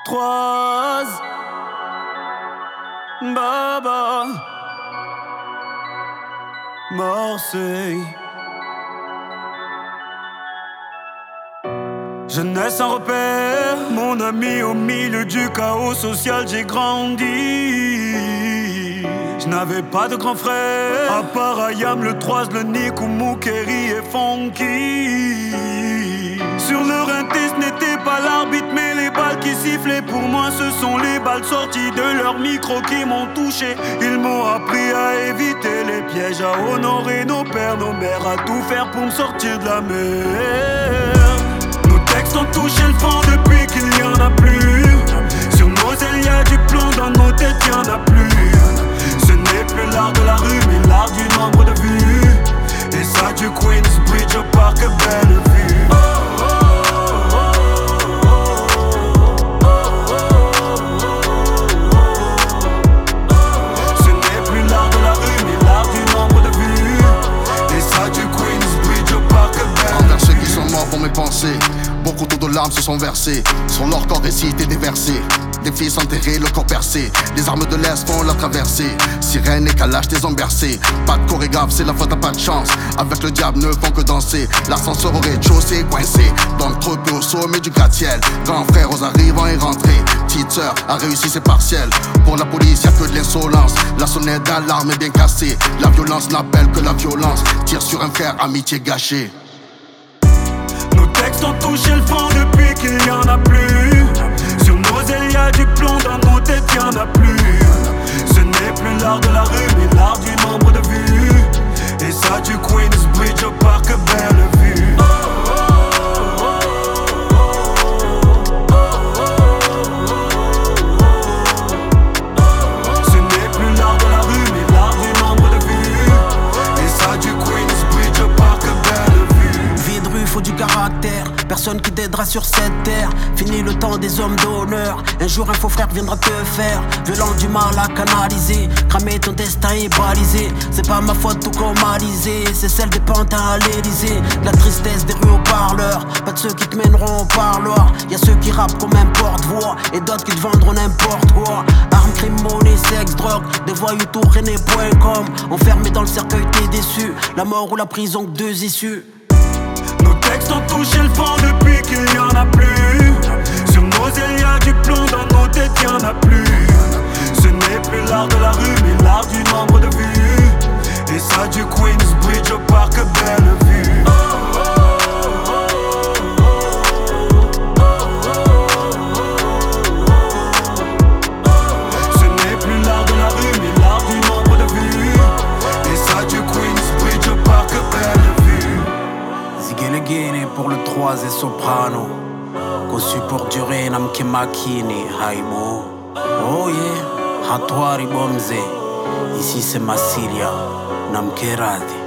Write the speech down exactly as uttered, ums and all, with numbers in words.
Trois Baba Marseille. Jeunesse sans repère, mon ami au milieu du chaos social, j'ai grandi. Je n'avais pas de grand frère, à part Ayam, le Troise, le Nikou, Moukeri et Fonky. Sur leur inté, ce n'était pas l'arbitre, mais les balles qui sifflaient. Pour moi, ce sont les balles sorties de leur micro qui m'ont touché. Ils m'ont appris à éviter les pièges, à honorer nos pères, nos mères, à tout faire pour me sortir de la mer. Nos textes ont touché le fond depuis qu'il n'y en a plus. Sur nos ailes, y'a du plomb, dans nos têtes, y'en a plus. Ce n'est plus l'art de la rue, mais l'art du nombre de vues. Et ça du Queensbridge au parc Bellevue. Oh, oh, oh, oh, oh, oh. Ce n'est plus l'art de la rue, mais l'art du nombre de vues. Et ça du Queensbridge au parc Bellevue. Envers ceux qui sont morts pour mes pensées, beaucoup trop de larmes se sont versées. Sur leur corps récité et déversé. Des fils enterrés, le corps percé. Les armes de l'Est font la traversée. Sirène et calage, tes ont bercé. Pas de chorégraphe, c'est la faute à pas de chance. Avec le diable ne font que danser. L'ascenseur au rez-de-chaussée coincé. Dans le trou au sommet du gratte-ciel. Grand frère aux arrivants est rentré. Petite sœur a réussi ses partiels. Pour la police y'a que de l'insolence. La sonnette d'alarme est bien cassée. La violence n'appelle que la violence. Tire sur un frère, amitié gâchée. Nos textes ont touché le fond depuis qu'il n'y en a plus. Sur nos ailes y'a du plomb, dans nos têtes y'en a plus. Ce n'est plus l'art de la rue, mais l'art du nombre de vues. Et ça du Queensbridge au parc Bellevue. Oh, oh, oh, oh, oh, oh. Ce n'est plus l'art de la rue, mais l'art du nombre de vues. Et ça du Queensbridge au parc Bellevue. Vie de rue, faut du caractère. Personne qui t'aidera sur cette terre. Fini le temps des hommes d'honneur. Un jour un faux frère viendra te faire. Violent du mal à canaliser. Cramer ton destin est balisé. C'est pas ma faute tout comalisé. C'est celle des pantins à l'Elysée. La tristesse des rues aux parleurs. Pas de ceux qui te mèneront au parloir. Y'a ceux qui rappent comme un porte-voix. Et d'autres qui te vendront n'importe quoi. Armes, crime, monnaie, sexe, drogue. Des voyous tout rené point com. Enfermé dans le cercueil t'es déçu. La mort ou la prison, deux issues. Nos textes ont touché le fond depuis qu'il n'y en a plus. Sur nos ailes y'a du plomb, dans nos têtes y'en a plus. Ce n'est plus l'art de la rue, mais l'art du nombre de vues. Et ça du Queensbridge au parc Bellevue. Oh, oh, oh, oh, oh, oh. Ce n'est plus l'art de la rue, mais l'art du nombre de vues. Et ça du Queensbridge au parc Bellevue. Zigelegene pour le trois et soprano. Conçu pour durer, namke makini, haimo. Oh yeah, hatwari bomze. Ici c'est Massilia, namke radi.